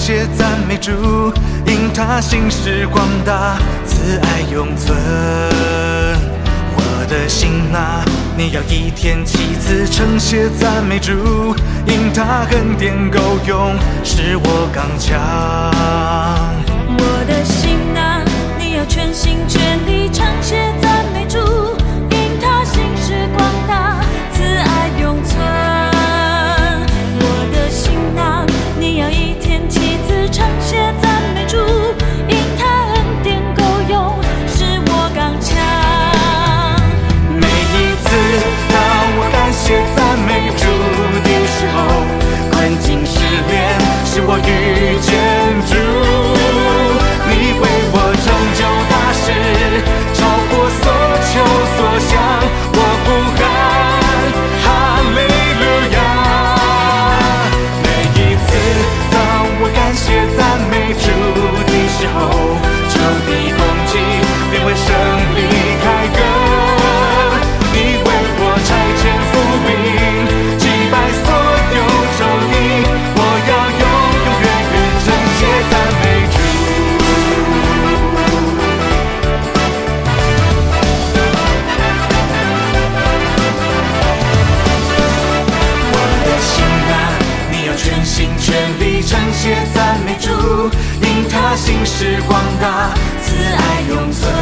谢赞美主，因他心事广大，慈爱永存。我的心啊，你要一天7次称谢赞美主，因他恩典够用，使我刚强。 我的心啊，你要全心全力称谢赞美主，因他心事广大，慈爱永存。我的心啊，你要一天7次称谢赞美主，因他恩典够用，使我刚强。 每一次当我感谢赞美主的时候，困境失恋使我遇见主。你为我成就大事，超过所求所想，我呼喊哈利路亚。每一次当我感谢赞美主的时候，仇敌攻击便为胜利开歌。你为我差遣伏兵，击败所有仇敌，我要永远称谢赞美主。全心全力称谢赞美主，因他心事广大，慈爱永存。